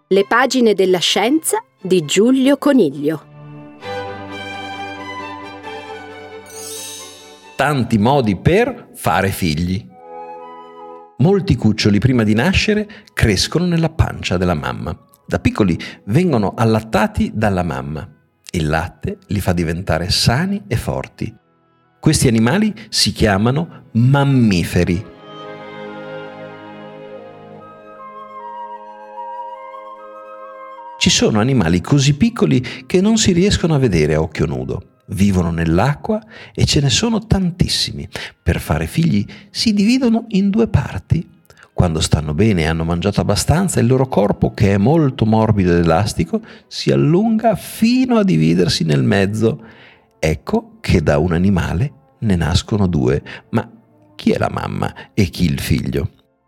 Le pagine della scienza di Giulio Coniglio. Tanti modi per fare figli. Molti cuccioli prima di nascere crescono nella pancia della mamma. Da piccoli vengono allattati dalla mamma. Il latte li fa diventare sani e forti. Questi animali si chiamano mammiferi. Ci sono animali così piccoli che non si riescono a vedere a occhio nudo. Vivono nell'acqua e ce ne sono tantissimi. Per fare figli si dividono in due parti. Quando stanno bene e hanno mangiato abbastanza, il loro corpo, che è molto morbido ed elastico, si allunga fino a dividersi nel mezzo. Ecco che da un animale ne nascono due. Ma chi è la mamma e chi il figlio?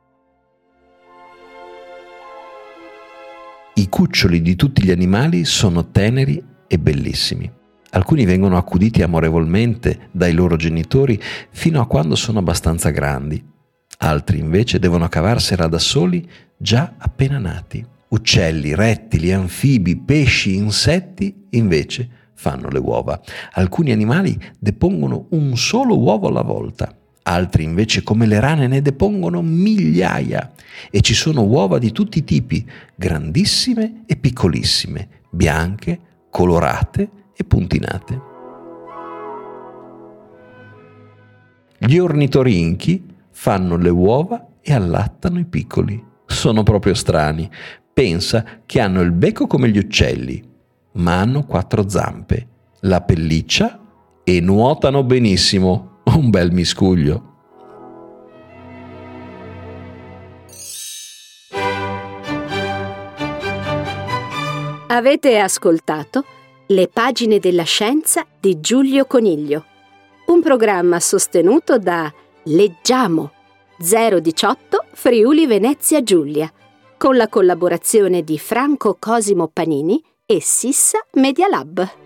I cuccioli di tutti gli animali sono teneri e bellissimi. Alcuni vengono accuditi amorevolmente dai loro genitori fino a quando sono abbastanza grandi. Altri invece devono cavarsela da soli già appena nati. Uccelli, rettili, anfibi, pesci, insetti invece fanno le uova. Alcuni animali depongono un solo uovo alla volta. Altri invece, come le rane, ne depongono migliaia. E ci sono uova di tutti i tipi, grandissime e piccolissime, bianche, colorate e puntinate. Gli ornitorinchi fanno le uova e allattano i piccoli. Sono proprio strani. Pensa che hanno il becco come gli uccelli, ma hanno 4 zampe, la pelliccia e nuotano benissimo. Un bel miscuglio. Avete ascoltato Le pagine della scienza di Giulio Coniglio, un programma sostenuto da Leggiamo 018 Friuli Venezia Giulia, con la collaborazione di Franco Cosimo Panini e Sissa Media Lab.